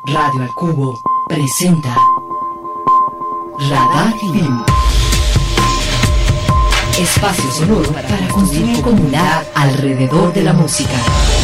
Radio al Cubo presenta Radar Film. Espacio sonoro para construir comunidad alrededor de la música.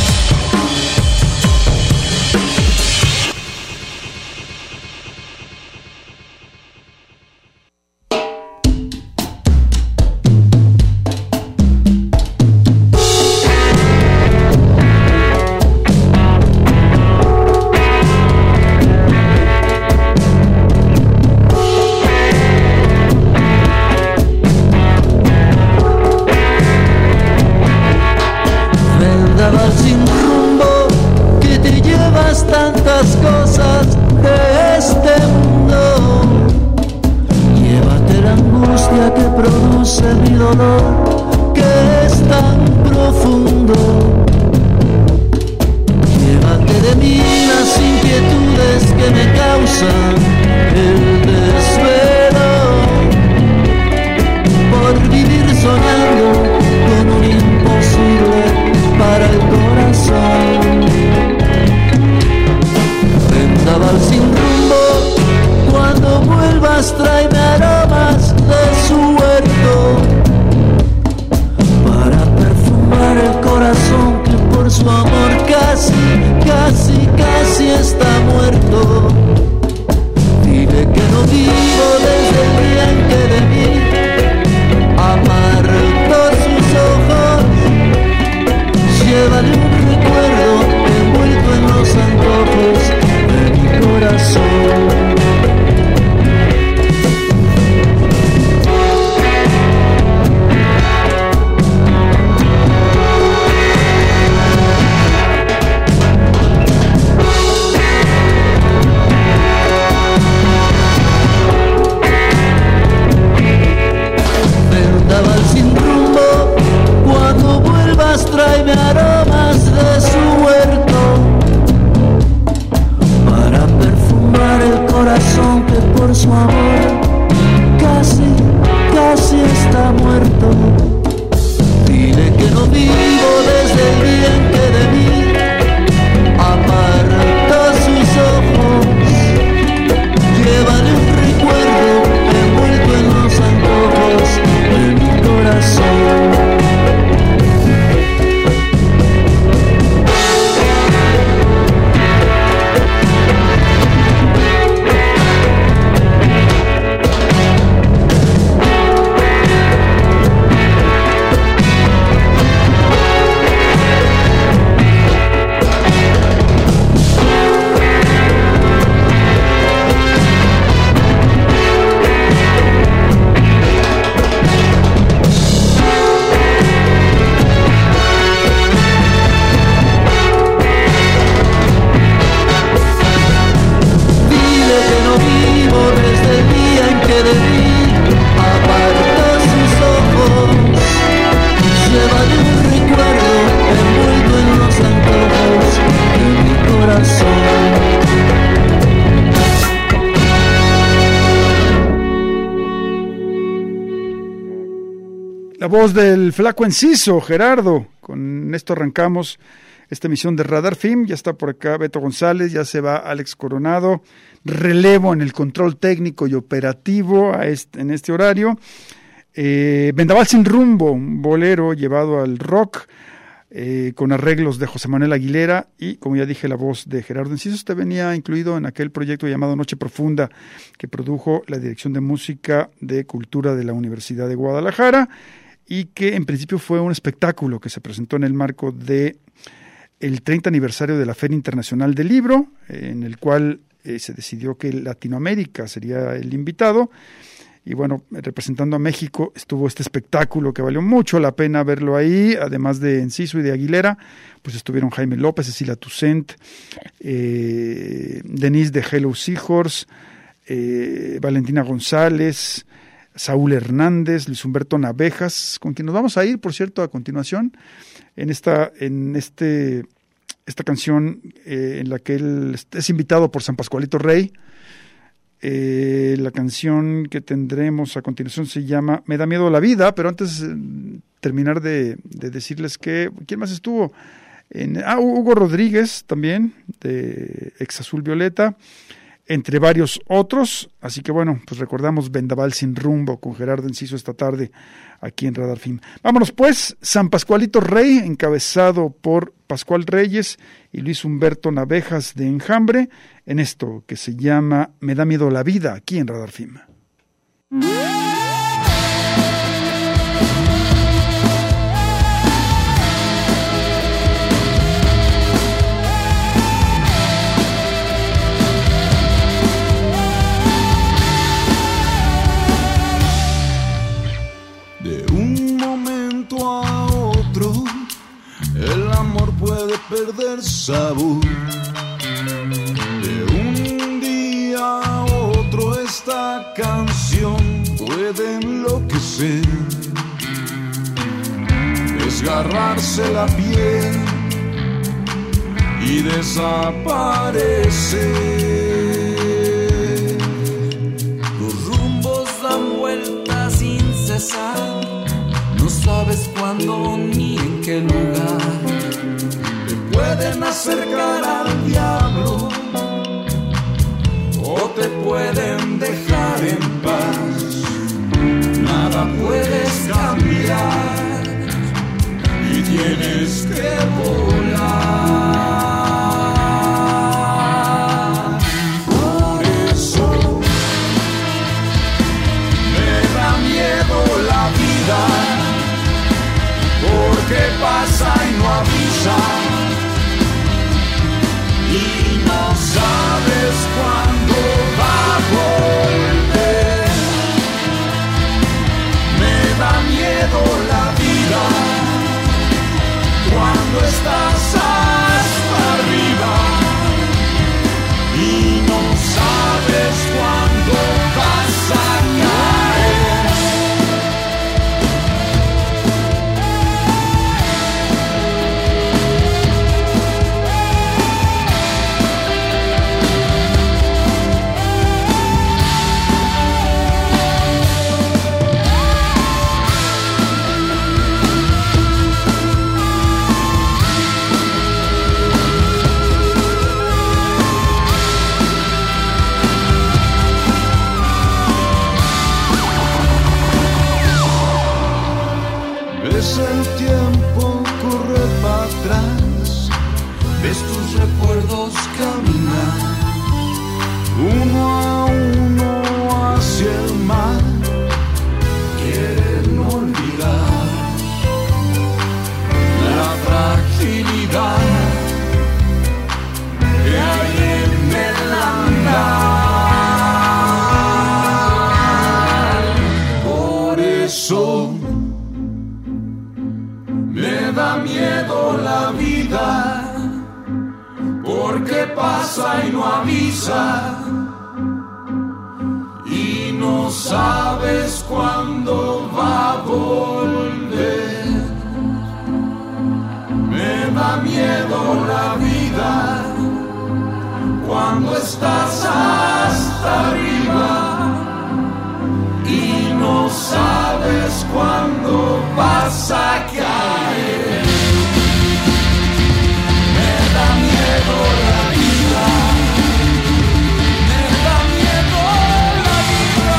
La voz del flaco Enciso, Gerardo. Con esto arrancamos esta emisión de Radar Film. Ya está por acá Beto González, ya se va Alex Coronado. Relevo en el control técnico y operativo en este horario. Vendaval sin rumbo, un bolero llevado al rock, con arreglos de José Manuel Aguilera y, como ya dije, la voz de Gerardo Enciso. Este venía incluido en aquel proyecto llamado Noche Profunda, que produjo la Dirección de Música de Cultura de la Universidad de Guadalajara, y que en principio fue un espectáculo que se presentó en el marco de el 30 aniversario de la Feria Internacional del Libro, en el cual se decidió que Latinoamérica sería el invitado. Y bueno, representando a México estuvo este espectáculo que valió mucho la pena verlo ahí. Además de Enciso y de Aguilera, pues estuvieron Jaime López, Cecilia Toussaint, Denise de Hello Seahorse, Valentina González, Saúl Hernández, Luis Humberto Navejas, con quien nos vamos a ir, por cierto, a continuación, en esta canción en la que él es invitado por San Pascualito Rey. La canción que tendremos a continuación se llama Me da miedo la vida, pero antes terminar de decirles que ¿quién más estuvo? Hugo Rodríguez también, de Ex Azul Violeta, entre varios otros. Así que bueno, pues recordamos Vendaval sin rumbo con Gerardo Enciso esta tarde aquí en Radar Film. Vámonos pues, San Pascualito Rey, encabezado por Pascual Reyes y Luis Humberto Navejas de Enjambre, en esto que se llama Me da miedo la vida, aquí en Radar Film. El amor puede perder sabor. De un día a otro esta canción puede enloquecer, desgarrarse la piel y desaparecer. Los rumbos dan vueltas sin cesar, no sabes cuándo ni en qué lugar. Te pueden acercar al diablo o te pueden dejar en paz. Nada puedes cambiar y tienes que volar. Por eso me da miedo la vida, porque pasa y no avisa, y no sabes cuándo va a volver. Me da miedo la vida cuando estás hasta arriba y no sabes cuándo vas a caer. Ves el tiempo correr para atrás, ves tus recuerdos caminar, uno a uno hacia el mar, quieren olvidar la fragilidad que hay en el andar. Por eso me da miedo la vida, porque pasa y no avisa, y no sabes cuándo va a volver. Me da miedo la vida cuando estás hasta arriba y no sabes cuándo vas a caer. Me da miedo la vida, me da miedo la vida.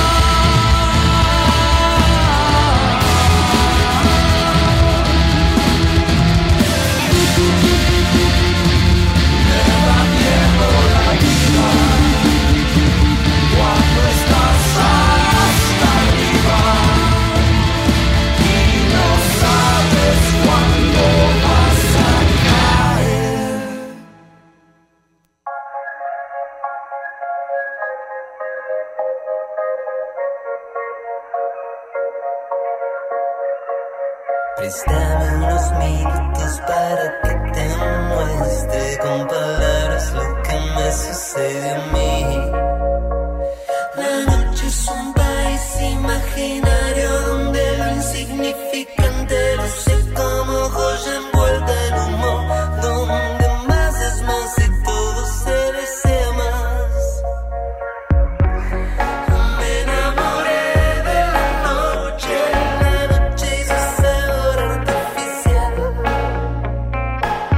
Me da miedo la vida cuando estás hasta arriba y no sabes cuándo vas a caer. Préstame unos minutos para que te muestre con palabras lo que me sucede a mí. La noche es un país imaginario donde lo insignificante luce como joya envuelta en humo, donde más es más y todo se desea más. Me enamoré de la noche hizo sabor artificial.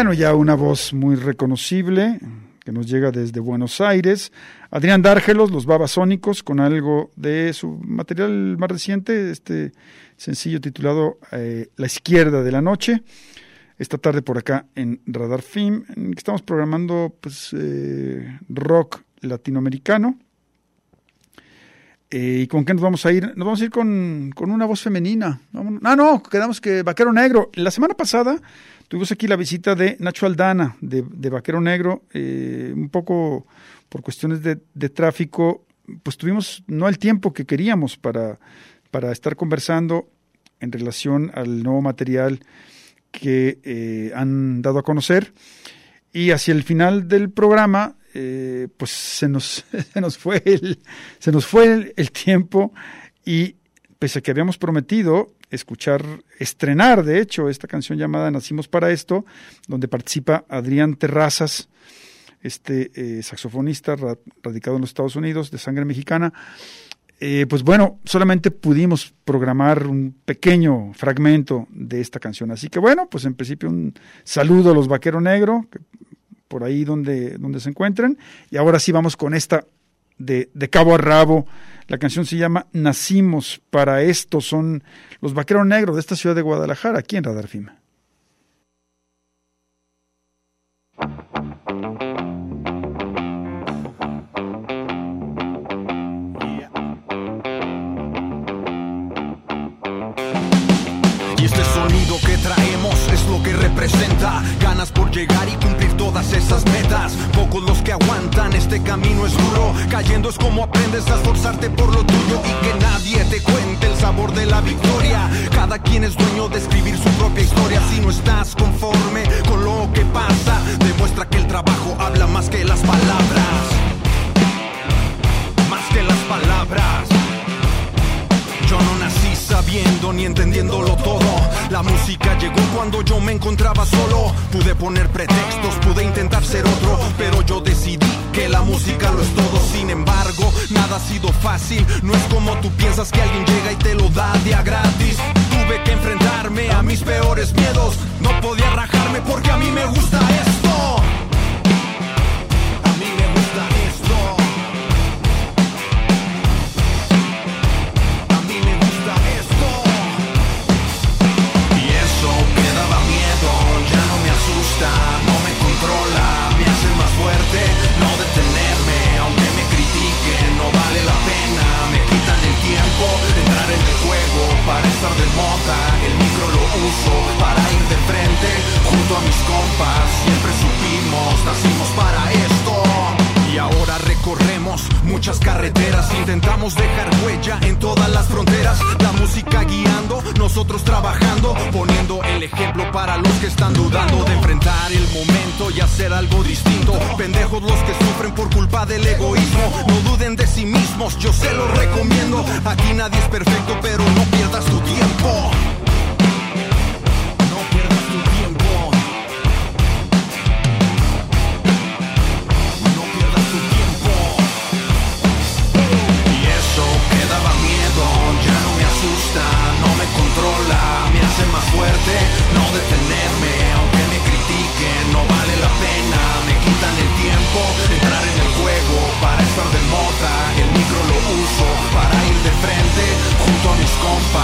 bueno, ya una voz muy reconocible que nos llega desde Buenos Aires. Adrián Dárgelos, los Babasónicos, con algo de su material más reciente, este sencillo titulado La Izquierda de la Noche. Esta tarde por acá en Radar Film, en que estamos programando pues rock latinoamericano. ¿Y con qué nos vamos a ir? Nos vamos a ir con una voz femenina. Quedamos que Vaquero Negro. La semana pasada tuvimos aquí la visita de Nacho Aldana, de Vaquero Negro. Un poco por cuestiones de tráfico, pues tuvimos no el tiempo que queríamos para estar conversando en relación al nuevo material que han dado a conocer. Y hacia el final del programa, pues se nos fue el tiempo, y pese a que habíamos prometido estrenar de hecho esta canción llamada Nacimos para Esto, donde participa Adrián Terrazas, saxofonista radicado en los Estados Unidos, de sangre mexicana, pues bueno, solamente pudimos programar un pequeño fragmento de esta canción. Así que bueno, pues en principio un saludo a los Vaquero Negro, por ahí donde se encuentren. Y ahora sí vamos con esta de cabo a rabo. La canción se llama Nacimos para Esto. Son los Vaquero Negro de esta ciudad de Guadalajara, aquí en Radar Film. Y este sonido que traemos es lo que representa ganas por llegar y cumplir todas esas metas. Pocos los que aguantan, este camino es duro. Cayendo es como aprendes a esforzarte por lo tuyo y que nadie te cuente el sabor de la victoria. Cada quien es dueño de escribir su propia historia. Si no estás conforme con lo que pasa, demuestra que el trabajo habla más que las palabras. Más que las palabras. Yo no nací sabiendo ni entendiéndolo todo. La música llegó cuando yo me encontraba solo. Pude poner pretextos, pude intentar ser otro, pero yo decidí que la música lo es todo. Sin embargo, nada ha sido fácil. No es como tú piensas que alguien llega y te lo da de a gratis. Tuve que enfrentarme a mis peores miedos. No podía rajarme porque a mí me gusta esto. A mí me gusta esto. No me controla, me hace más fuerte no detenerme, aunque me critiquen, no vale la pena, me quitan el tiempo de entrar en el juego, para estar de moda, el micro lo uso para ir de frente, junto a mis compas, siempre supimos, nacimos para esto. Y ahora recorremos muchas carreteras, intentamos dejar huella en todas las fronteras. La música guiando, nosotros trabajando, poniendo el ejemplo para los que están dudando de enfrentar el momento y hacer algo distinto. Pendejos los que sufren por culpa del egoísmo, no duden de sí mismos, yo se los recomiendo. Aquí nadie es perfecto, pero no pierdas tu tiempo. No pierdas tu tiempo. No me controla, me hace más fuerte no detenerme, aunque me critiquen, no vale la pena, me quitan el tiempo de entrar en el juego, para estar de moda, el micro lo uso para ir de frente, junto a mis compas.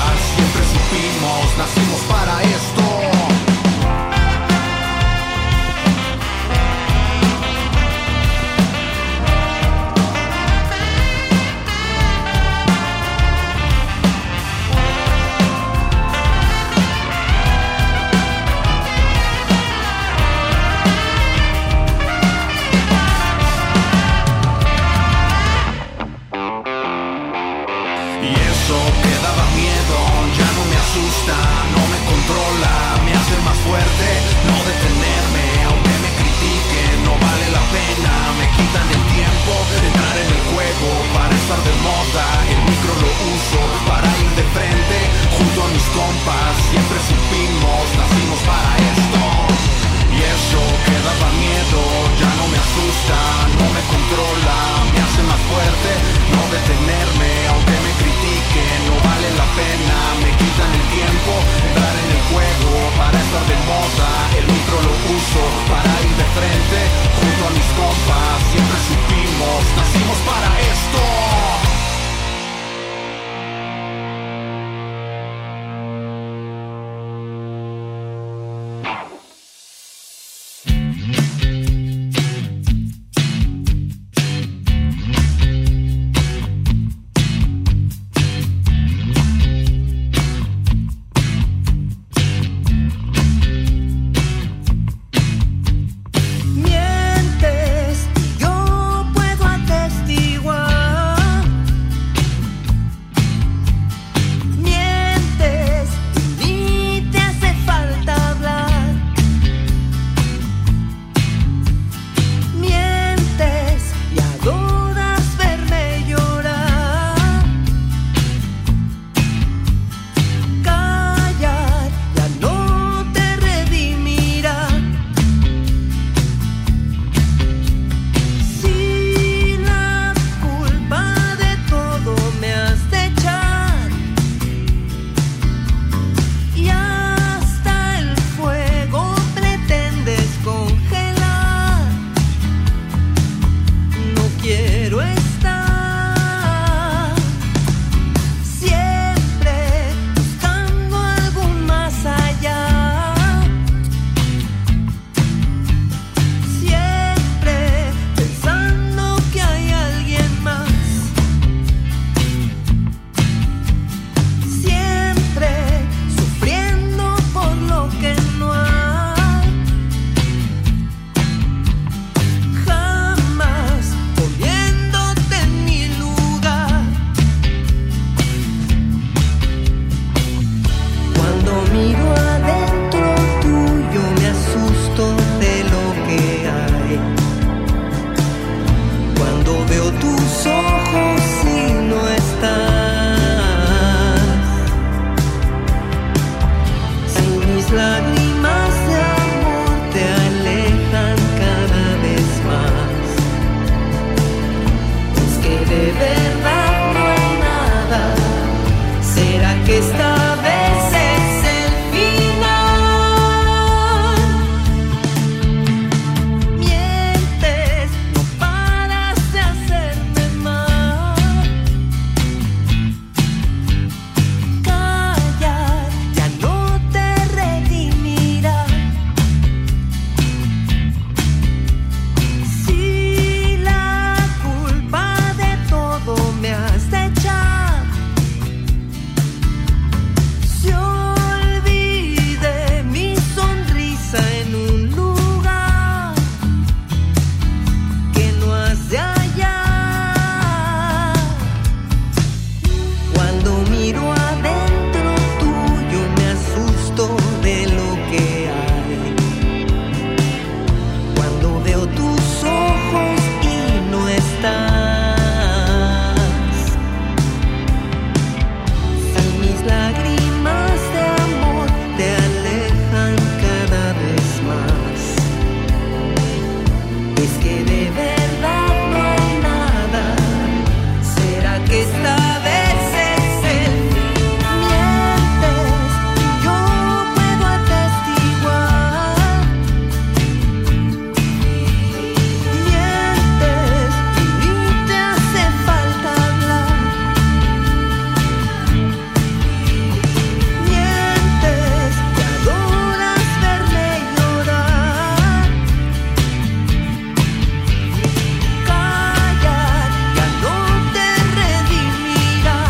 que esta vez es el final? Mientes, no paras de hacerme mal. Callar ya no te redimirá. Si la culpa de todo me has de echar, se olvide mi sonrisa en un lugar que no has de hallar. Cuando miro adentro tuyo me asusto de lo que hay. Cuando veo tus ojos y no estás, si mis lágrimas de amor te alejan cada vez más, es que de verdad no hay nada. ¿Será que esta vez es el final? Mientes y yo puedo atestiguar. Mientes y ni te hace falta hablar. Mientes y adoras verme llorar. Callar ya no te redimirá.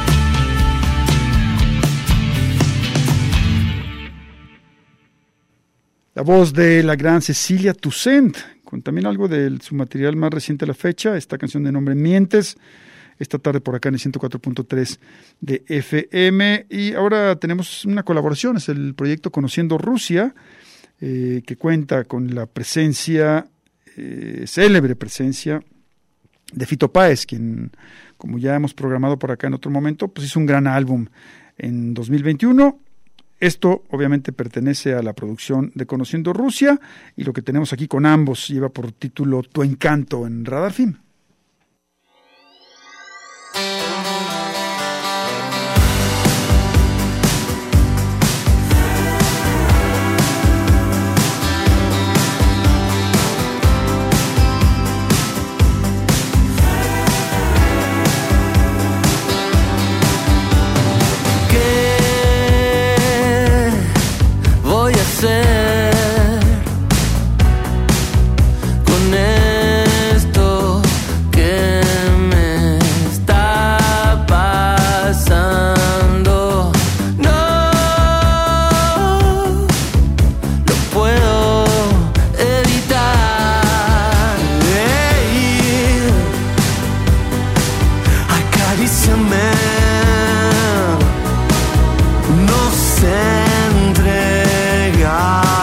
La voz de la gran Cecilia Toussaint, con también algo de su material más reciente a la fecha, esta canción de nombre Mientes, esta tarde por acá en el 104.3 de FM. Y ahora tenemos una colaboración, es el proyecto Conociendo Rusia, que cuenta con la presencia, célebre presencia, de Fito Páez, quien, como ya hemos programado por acá en otro momento, pues hizo un gran álbum en 2021. Esto obviamente pertenece a la producción de Conociendo Rusia, y lo que tenemos aquí con ambos lleva por título Tu Encanto en Radar Film. ¿Qué voy a hacer con esto que me está pasando? No lo puedo evitar. Acaríciame, no sé entregar.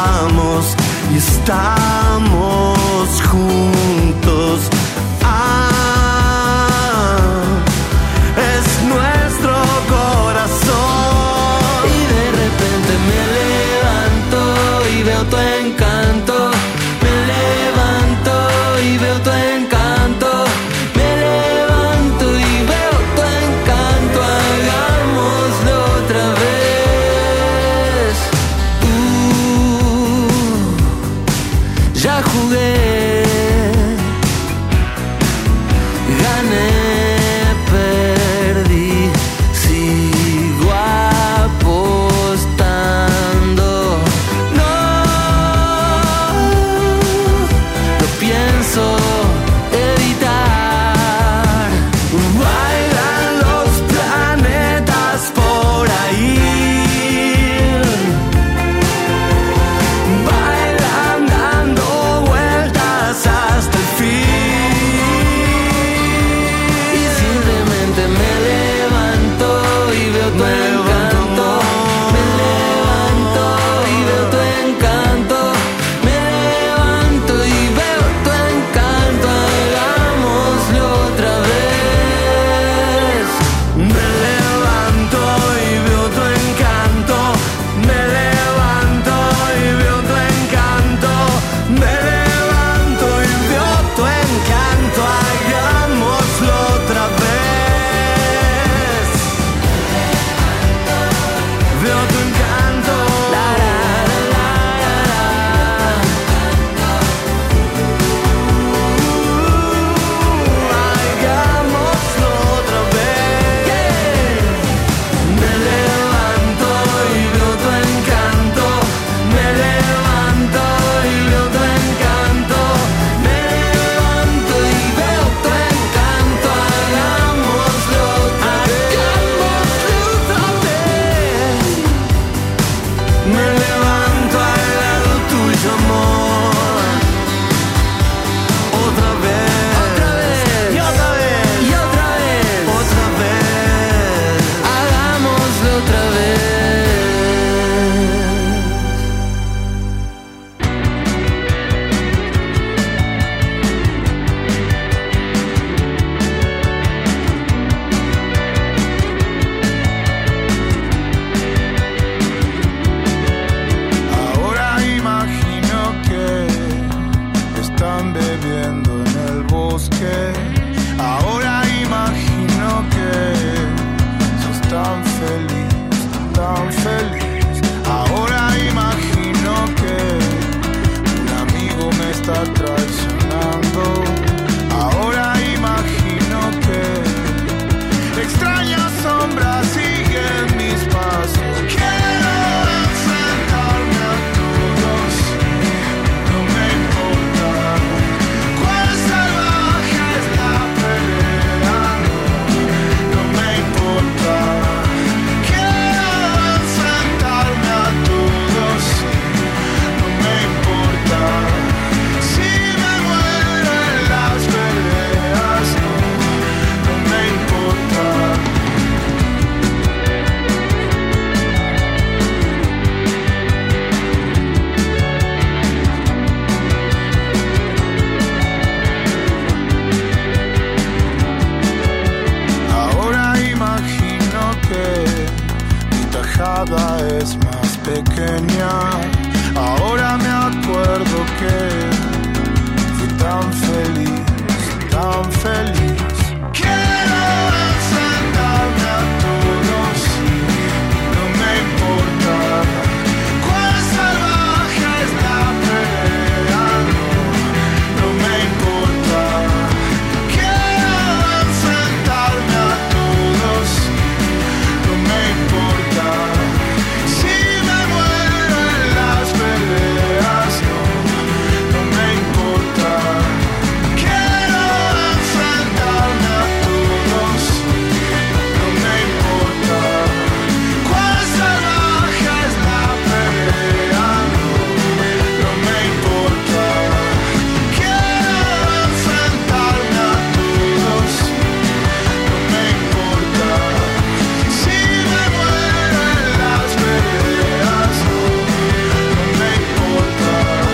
cada es más pequeña. Ahora me acuerdo que fui tan feliz, tan feliz. Quiero enfrentarme a todos, no me importa cuán salvaje es la pelea, no me importa. Quiero enfrentarme a todos, no me importa. Si me muero en las peleas, no me importa. Quiero enfrentarme a todos, no me importa. Cuán salvaje es la pelea, no me importa. Quiero enfrentarme a todos, no me importa. Si me muero en las peleas, no me importa.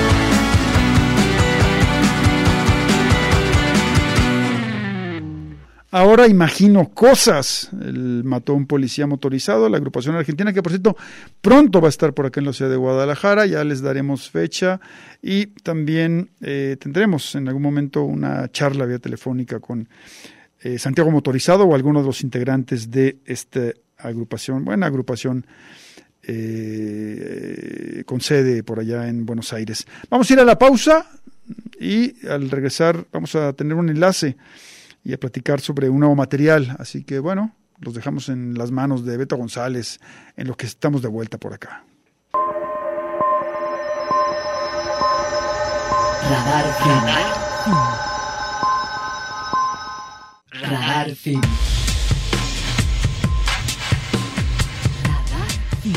Ahora imagino cosas. Él mató a un policía motorizado, la agrupación argentina, que por cierto pronto va a estar por acá en la ciudad de Guadalajara, ya les daremos fecha y también tendremos en algún momento una charla vía telefónica con Santiago Motorizado o algunos de los integrantes de esta agrupación, buena agrupación con sede por allá en Buenos Aires. Vamos a ir a la pausa y al regresar vamos a tener un enlace y a platicar sobre un nuevo material. Así que bueno, los dejamos en las manos de Beto González en lo que estamos de vuelta por acá. Radar Film. Radar Film. Radar Film.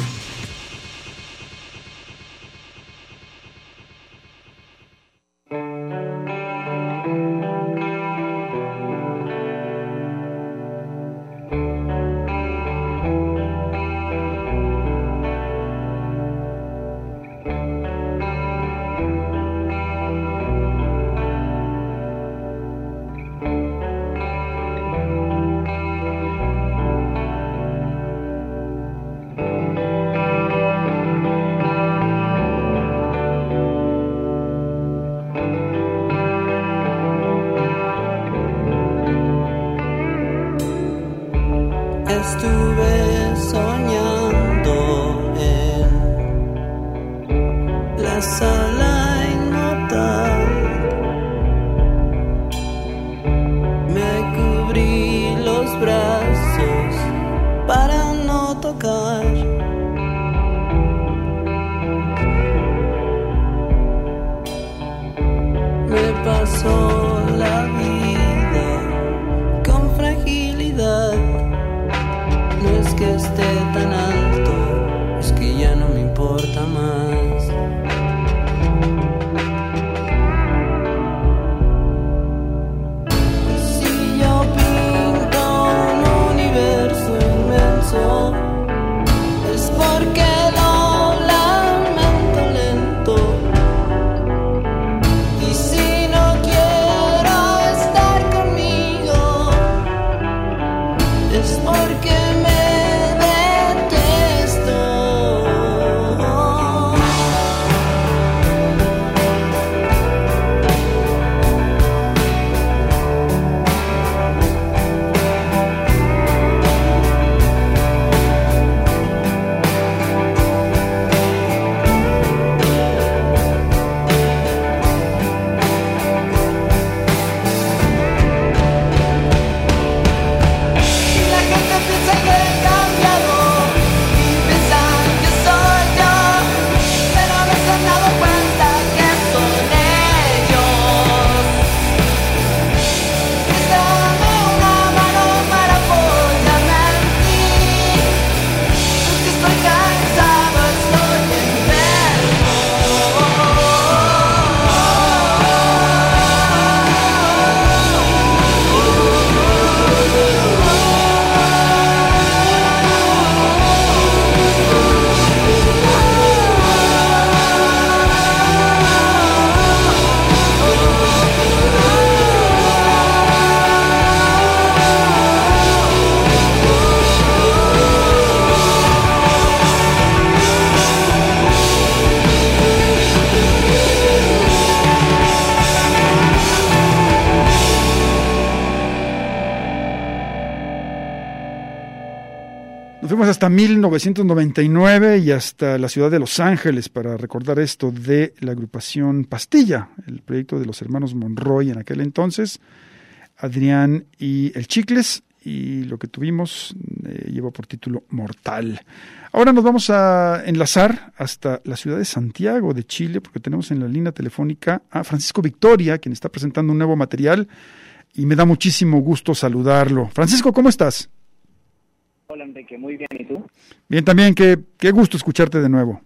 Vámonos hasta 1999 y hasta la ciudad de Los Ángeles para recordar esto de la agrupación Pastilla, el proyecto de los hermanos Monroy en aquel entonces, Adrián y el Chicles, y lo que tuvimos lleva por título Mortal. Ahora nos vamos a enlazar hasta la ciudad de Santiago de Chile, porque tenemos en la línea telefónica a Francisco Victoria, quien está presentando un nuevo material, y me da muchísimo gusto saludarlo. Francisco, ¿cómo estás? Hola Enrique, muy bien, ¿y tú? Bien, también, qué gusto escucharte de nuevo.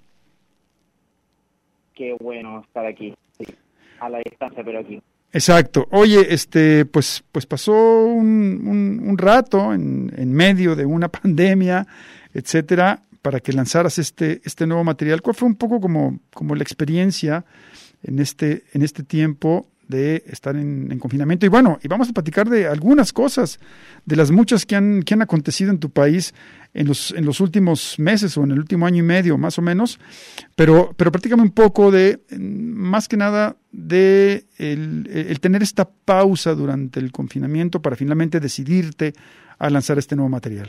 Qué bueno estar aquí, sí, a la distancia, pero aquí. Exacto. Oye, pues pasó un rato en medio de una pandemia, etcétera, para que lanzaras este nuevo material. ¿Cuál fue un poco como la experiencia en este tiempo de estar en confinamiento? Y bueno, y vamos a platicar de algunas cosas, de las muchas que han acontecido en tu país en los últimos meses o en el último año y medio, más o menos, pero platícame un poco de, más que nada, de el tener esta pausa durante el confinamiento para finalmente decidirte a lanzar este nuevo material.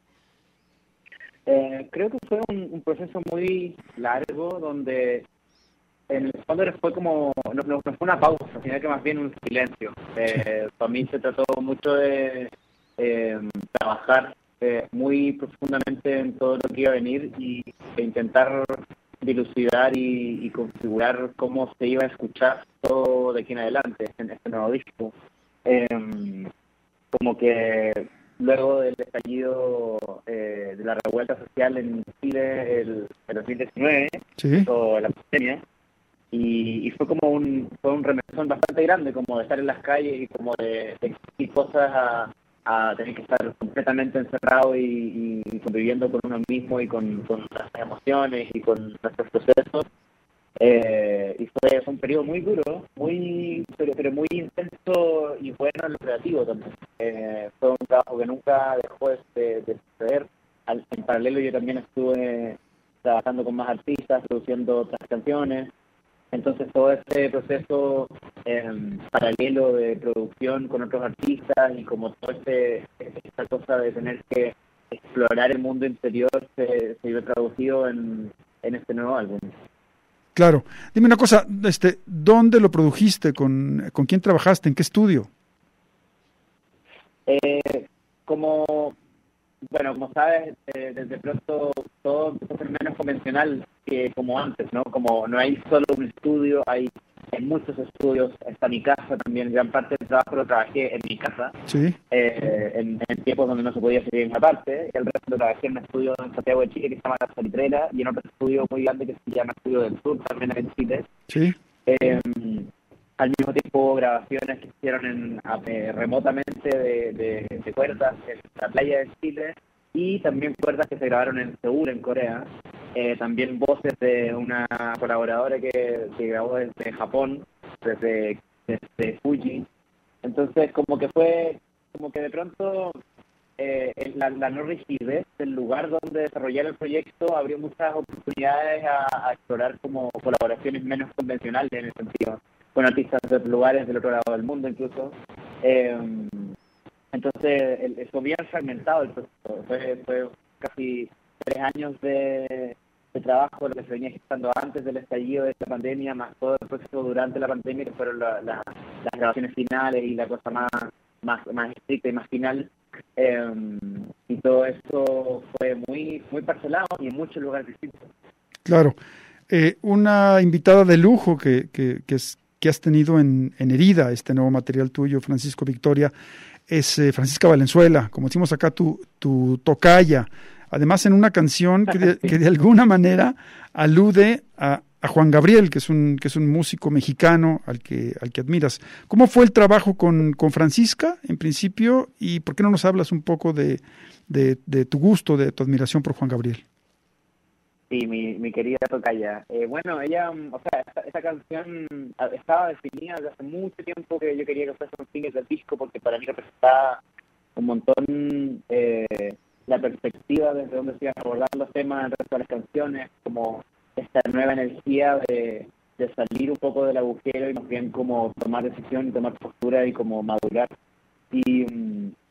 Creo que fue un proceso muy largo donde en el fondo fue como, no fue una pausa, sino que más bien un silencio. Para mí se trató mucho de trabajar muy profundamente en todo lo que iba a venir e intentar dilucidar y configurar cómo se iba a escuchar todo de aquí en adelante en este nuevo disco. Como que luego del estallido de la revuelta social en Chile el 2019, ¿sí?, o la pandemia, y fue como un remesón bastante grande, como de estar en las calles y como de exigir cosas a tener que estar completamente encerrado y conviviendo con uno mismo y con las emociones y con nuestros procesos. Y fue un periodo muy duro, pero muy intenso y bueno en lo creativo también. Fue un trabajo que nunca dejó de suceder. En paralelo yo también estuve trabajando con más artistas, produciendo otras canciones. Entonces todo este proceso paralelo de producción con otros artistas y como toda esta cosa de tener que explorar el mundo interior se vio traducido en este nuevo álbum. Claro. Dime una cosa, ¿dónde lo produjiste? ¿Con quién trabajaste? ¿En qué estudio? Como sabes, desde pronto todo empezó a ser menos convencional que como antes, ¿no? Como no hay solo un estudio, hay muchos estudios. Está mi casa también, gran parte del trabajo lo trabajé en mi casa, sí, en tiempos donde no se podía seguir en una parte, y el resto lo trabajé en un estudio en Santiago de Chile que se llama La Salitrera, y en otro estudio muy grande que se llama Estudio del Sur, también en Chile. sí. Al mismo tiempo grabaciones que se hicieron remotamente de cuerdas en la playa de Chile, y también cuerdas que se grabaron en Seúl, en Corea. También voces de una colaboradora que grabó desde Japón, desde Fuji. Entonces como que de pronto la no rigidez del lugar donde desarrollar el proyecto abrió muchas oportunidades a explorar como colaboraciones menos convencionales en el sentido, con artistas de otros lugares, del otro lado del mundo incluso. Entonces, fue bien fragmentado el proceso. Fue casi 3 años de trabajo, lo que se venía gestando antes del estallido de esta pandemia, más todo el proceso durante la pandemia, que fueron las grabaciones finales y la cosa más estricta y más final. Y todo eso fue muy, muy parcelado y en muchos lugares distintos. Claro. Una invitada de lujo que has tenido en Herida, este nuevo material tuyo, Francisco Victoria, es Francisca Valenzuela, como decimos acá, tu tocaya. Además, en una canción que de alguna manera alude a Juan Gabriel, que es un músico mexicano al que admiras. ¿Cómo fue el trabajo con Francisca, en principio? ¿Y por qué no nos hablas un poco de tu gusto, de tu admiración por Juan Gabriel? Sí, mi querida tocaya. Bueno, ella, esta canción estaba definida desde hace mucho tiempo que yo quería que fuese un single del disco, porque para mí representaba un montón la perspectiva desde donde se iban a abordar los temas en el resto de las canciones, como esta nueva energía de salir un poco del agujero y más bien como tomar decisión y tomar postura y como madurar. Y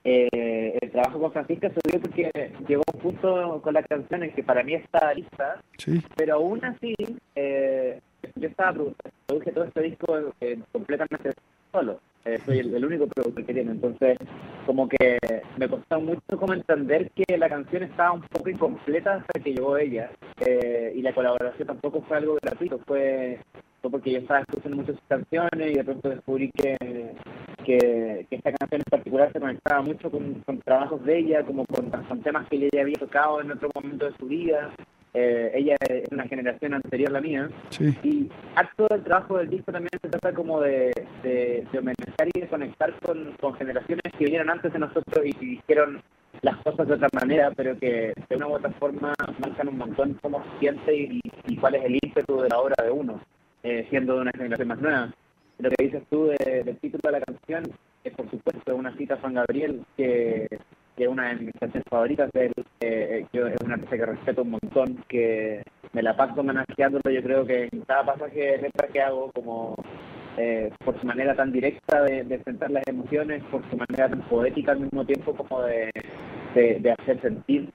el trabajo con Francisca se dio porque llegó un punto con la canción en que para mí estaba lista, Sí. pero aún así yo produje todo este disco completamente solo. Soy el único productor que tiene, entonces como que me costó mucho como entender que la canción estaba un poco incompleta hasta que llegó ella, y la colaboración tampoco fue algo gratuito, fue porque yo estaba escuchando muchas sus canciones y de pronto descubrí que esta canción en particular se conectaba mucho con trabajos de ella, como con temas que ella había tocado en otro momento de su vida. Ella es una generación anterior a la mía, Sí. y harto del trabajo del disco también se trata como de homenajear y de conectar con generaciones que vinieron antes de nosotros y que dijeron las cosas de otra manera, pero que de una u otra forma marcan un montón cómo se siente y cuál es el ímpetu de la obra de uno, siendo de una generación más nueva. Lo que dices tú del título de la canción es, por supuesto, una cita a Juan Gabriel, que es una de mis canciones favoritas de él. Yo es una artista que respeto un montón, que me la paso homenajeándolo. Yo creo que en cada pasaje de letra que hago, como por su manera tan directa de enfrentar las emociones, por su manera tan poética al mismo tiempo como de hacer sentir.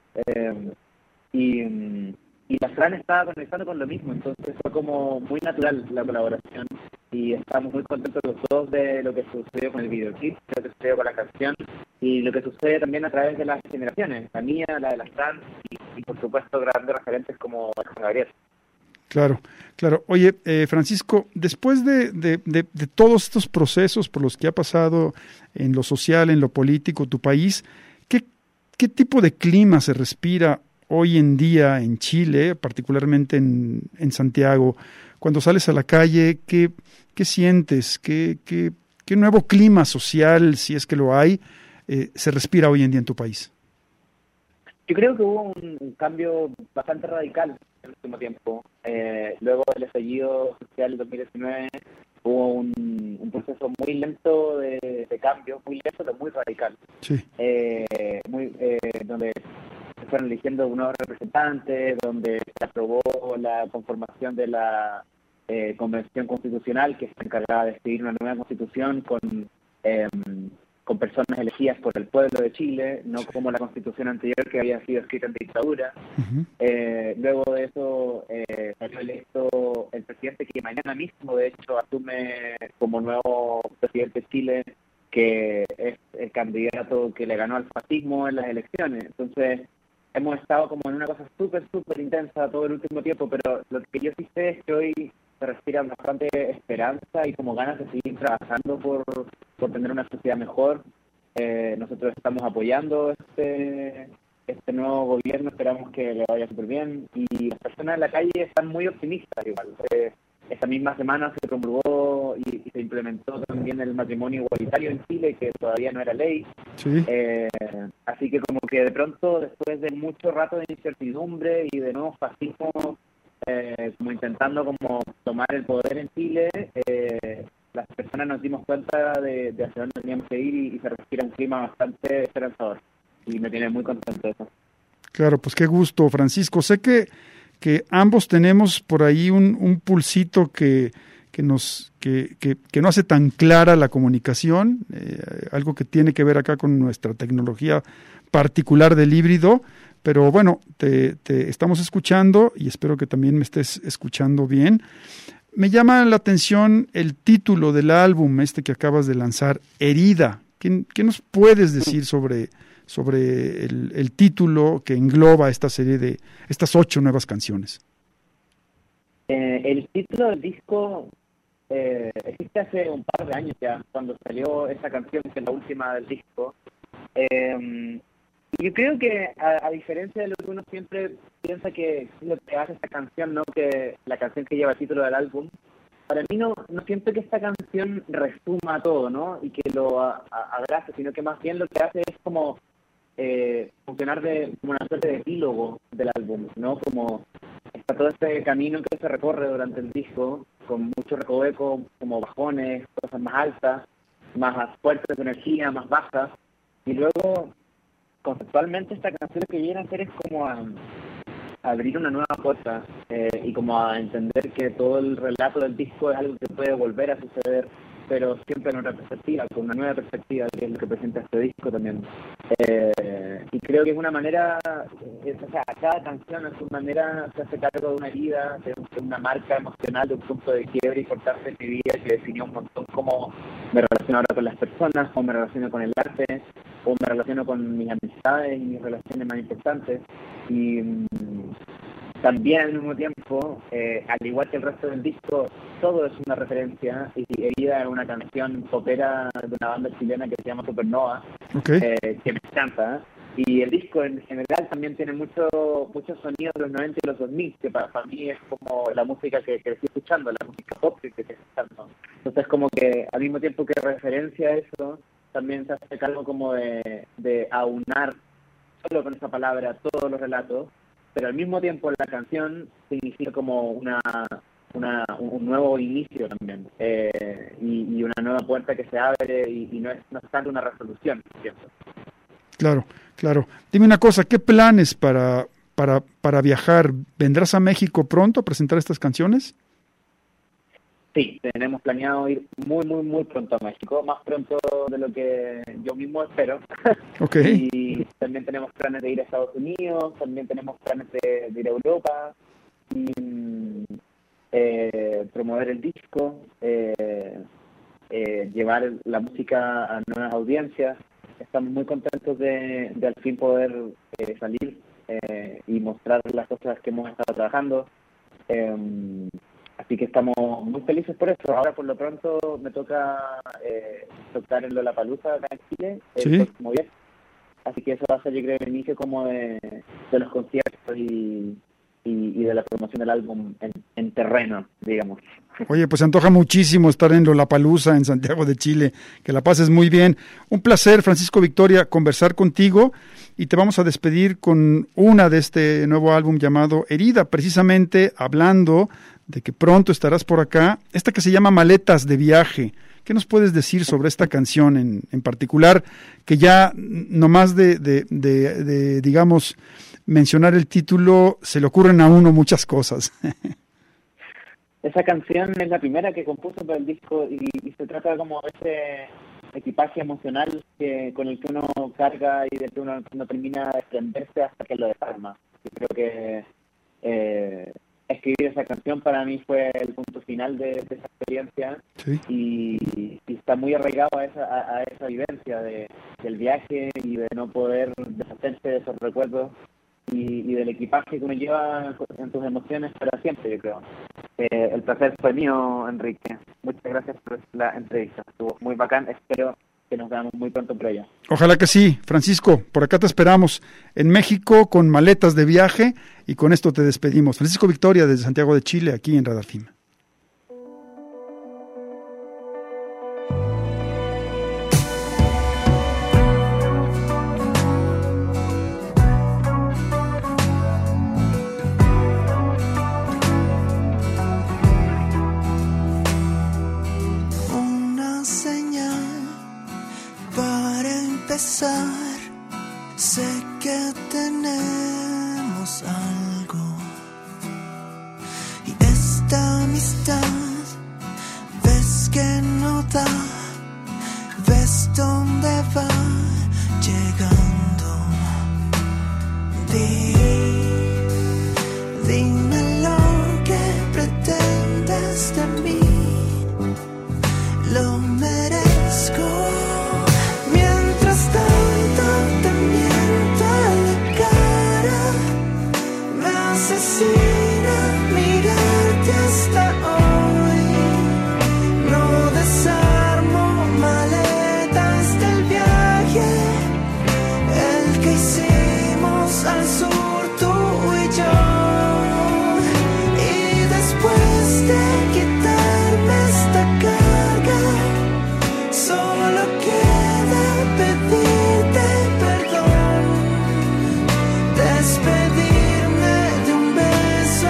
Y la Fran estaba conectando con lo mismo, entonces fue como muy natural la colaboración y estamos muy contentos los dos de lo que sucedió con el videoclip, lo que sucedió con la canción y lo que sucede también a través de las generaciones, la mía, la de las Fran y por supuesto grandes referentes como Juan Gabriel. Claro, claro. Oye, Francisco, después de todos estos procesos por los que ha pasado en lo social, en lo político, tu país, ¿qué tipo de clima se respira hoy en día en Chile, particularmente en Santiago? Cuando sales a la calle, ¿qué sientes? ¿Qué nuevo clima social, si es que lo hay, se respira hoy en día en tu país? Yo creo que hubo un cambio bastante radical en el último tiempo. Luego del estallido social del 2019 hubo un proceso muy lento de cambio, muy lento pero muy radical. Sí. Donde se fueron eligiendo nuevos representantes, donde se aprobó la conformación de la Convención Constitucional, que está encargada de escribir una nueva constitución con personas elegidas por el pueblo de Chile, no como la constitución anterior que había sido escrita en dictadura. Uh-huh. Luego de eso salió electo el presidente que mañana mismo, de hecho, asume como nuevo presidente de Chile, que es el candidato que le ganó al fascismo en las elecciones. Entonces, hemos estado como en una cosa súper intensa todo el último tiempo, pero lo que yo sí sé es que hoy se respira bastante esperanza y como ganas de seguir trabajando por tener una sociedad mejor. Nosotros estamos apoyando este nuevo gobierno, esperamos que le vaya súper bien y las personas en la calle están muy optimistas igual. Esta misma semana se promulgó y se implementó también el matrimonio igualitario en Chile, que todavía no era ley. Sí. Así que como que de pronto, después de mucho rato de incertidumbre y de nuevo fascismo, como intentando como tomar el poder en Chile, las personas nos dimos cuenta de hacia dónde teníamos que ir y se respira un clima bastante esperanzador. Y me tiene muy contento de eso. Claro, pues qué gusto, Francisco. Sé que ambos tenemos por ahí un pulsito que no hace tan clara la comunicación, algo que tiene que ver acá con nuestra tecnología particular del híbrido, pero bueno, te estamos escuchando y espero que también me estés escuchando bien. Me llama la atención el título del álbum que acabas de lanzar, Herida. ¿Qué nos puedes decir sobre el título que engloba esta serie de estas 8 nuevas canciones? El título del disco existe hace un par de años ya, cuando salió esa canción, que es la última del disco. Yo creo que a diferencia de lo que uno siempre piensa que es lo que hace esta canción, no que la canción que lleva el título del álbum, para mí no siento que esta canción resuma todo, ¿no? Y que lo abrace, sino que más bien lo que hace es como funcionar como una suerte de epílogo del álbum, ¿no? Como está todo este camino que se recorre durante el disco, con mucho recoveco, como bajones, cosas más altas, más fuertes de energía, más bajas, y luego conceptualmente esta canción lo que viene a hacer es como a abrir una nueva puerta y como a entender que todo el relato del disco es algo que puede volver a suceder pero siempre en otra perspectiva, con una nueva perspectiva, que es lo que presenta este disco también. Y creo que es una manera, o sea, cada canción a su manera se hace cargo de una herida, de una marca emocional, de un punto de quiebre importante en mi vida que definió un montón cómo me relaciono ahora con las personas, cómo me relaciono con el arte, o me relaciono con mis amistades y mis relaciones más importantes. Y también al mismo tiempo, al igual que el resto del disco, todo es una referencia, y Herida es una canción popera de una banda chilena que se llama Supernova, Okay. que me encanta. Y el disco en general también tiene muchos sonidos de los 90 y los 2000, que para mí es como la música que estoy escuchando, la música pop que estoy escuchando. Entonces como que al mismo tiempo que referencia a eso, también se hace cargo como de aunar solo con esa palabra todos los relatos, pero al mismo tiempo la canción significa como un nuevo inicio también, y una nueva puerta que se abre, y no es tanto una resolución, ¿cierto? Claro. Dime una cosa, ¿qué planes para viajar? ¿Vendrás a México pronto a presentar estas canciones? Sí, tenemos planeado ir muy pronto a México, más pronto de lo que yo mismo espero. Okay. Y también tenemos planes de ir a Estados Unidos, también tenemos planes de ir a Europa, y promover el disco, llevar la música a nuevas audiencias. Estamos muy contentos de al fin poder salir y mostrar las cosas que hemos estado trabajando. Así que estamos muy felices por eso. Ahora, por lo pronto, me toca tocar en Lollapalooza acá en Chile el próximo viernes. Así que eso va a ser, yo creo, el inicio como de los conciertos y de la promoción del álbum en terreno, digamos. Oye, pues se antoja muchísimo estar en Lollapalooza, en Santiago de Chile. Que la pases muy bien. Un placer, Francisco Victoria, conversar contigo, y te vamos a despedir con una de este nuevo álbum llamado Herida, precisamente hablando de que pronto estarás por acá, esta que se llama Maletas de Viaje. ¿Qué nos puedes decir sobre esta canción en particular, que ya nomás de digamos, mencionar el título, se le ocurren a uno muchas cosas? Esa canción es la primera que compuso para el disco, y se trata como ese equipaje emocional con el que uno carga y del que uno no termina de desprenderse hasta que lo desarma. Yo creo que escribir esa canción para mí fue el punto final de esa experiencia. Sí. Y está muy arraigado a esa vivencia del viaje y de no poder deshacerse de esos recuerdos y del equipaje que uno lleva en tus emociones para siempre, yo creo. El placer fue mío, Enrique. Muchas gracias por la entrevista. Estuvo muy bacán. Espero que nos veamos muy pronto por allá. Ojalá que sí. Francisco, por acá te esperamos en México con Maletas de Viaje, y con esto te despedimos. Francisco Victoria, desde Santiago de Chile, aquí en Radar FM. Sé que tenemos algo, y esta amistad, ves que no da, ves dónde va llegando. Dime lo que pretendes de mí, lo merezco. Asesina mirarte hasta hoy. No desarmo maletas del viaje, el que hicimos al sur tú y yo. Y después de quitarme esta carga, solo queda pedirte perdón, despedirme de un beso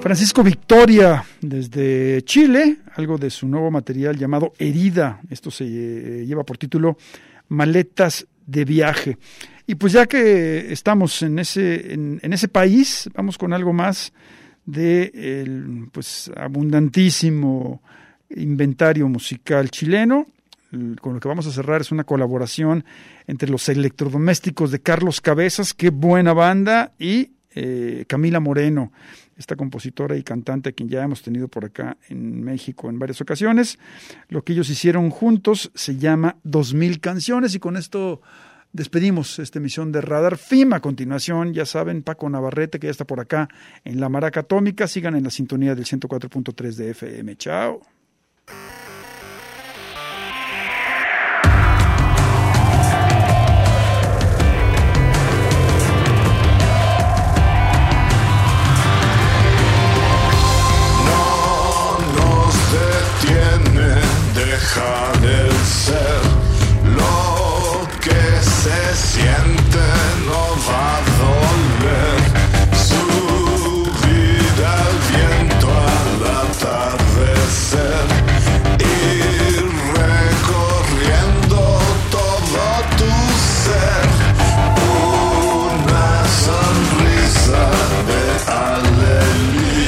Francisco Victoria, desde Chile, algo de su nuevo material llamado Herida. Esto se lleva por título Maletas de Viaje. Y pues ya que estamos en ese país, vamos con algo más de el pues abundantísimo inventario musical chileno. Con lo que vamos a cerrar es una colaboración entre los electrodomésticos de Carlos Cabezas, qué buena banda, y Camila Moreno, esta compositora y cantante a quien ya hemos tenido por acá en México en varias ocasiones. Lo que ellos hicieron juntos se llama 2000 canciones, y con esto despedimos esta emisión de Radar Film. A continuación, ya saben, Paco Navarrete, que ya está por acá en la Maraca Atómica. Sigan en la sintonía del 104.3 de FM. Chao. Deja de ser lo que se siente, no va a doler. Subir al viento al atardecer, ir recorriendo todo tu ser. Una sonrisa de Alelí,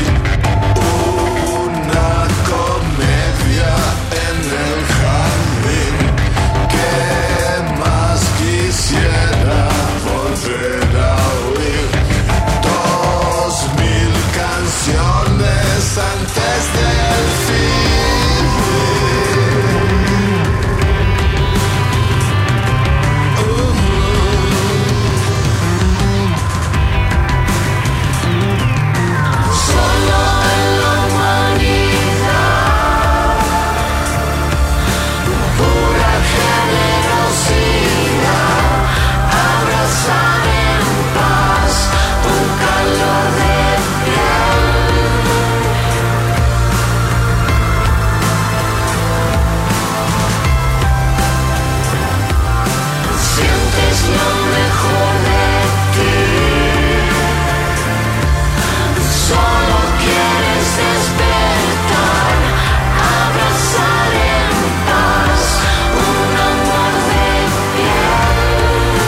una comedia en el jardín. ¿Qué más quisiera volver a oír? 2000 canciones antes del fin. Solo en la humanidad, pura generosidad, abrazar en paz un calor de piel. Sientes lo mejor de ti, solo quieres despertar, abrazar en paz un amor de piel.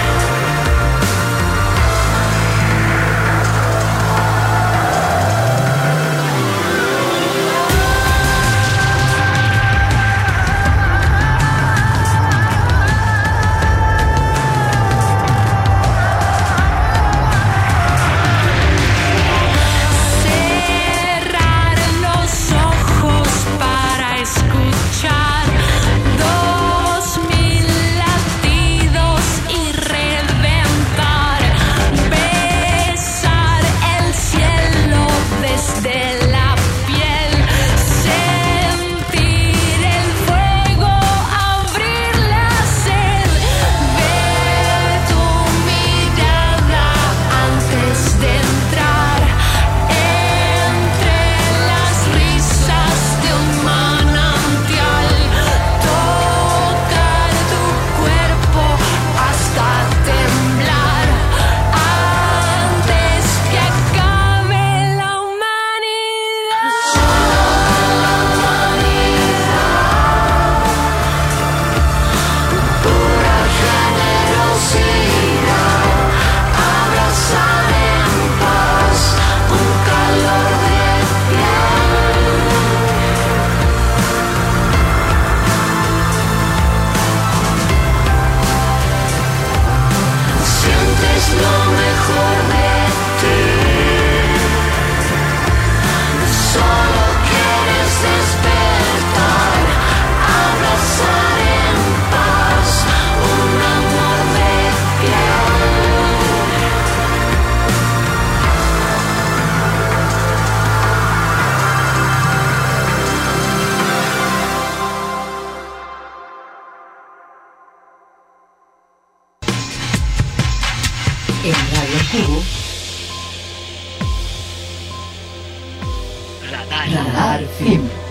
Cerrar los ojos para escuchar 2000 latidos y reventar, besar el cielo desde la piel, sentir el fuego, abrir la sed, ver tu mirada antes de entrar, entre las risas de un manantial, tocar tu cuerpo hasta temblar, antes que acabe la humanidad. Pura generosidad, abrazar en paz un calor de piel. Sientes lo mejor de ti, solo quieres despertar, abrazar en paz un amor de piel. En Radio Cubo, Radar Film.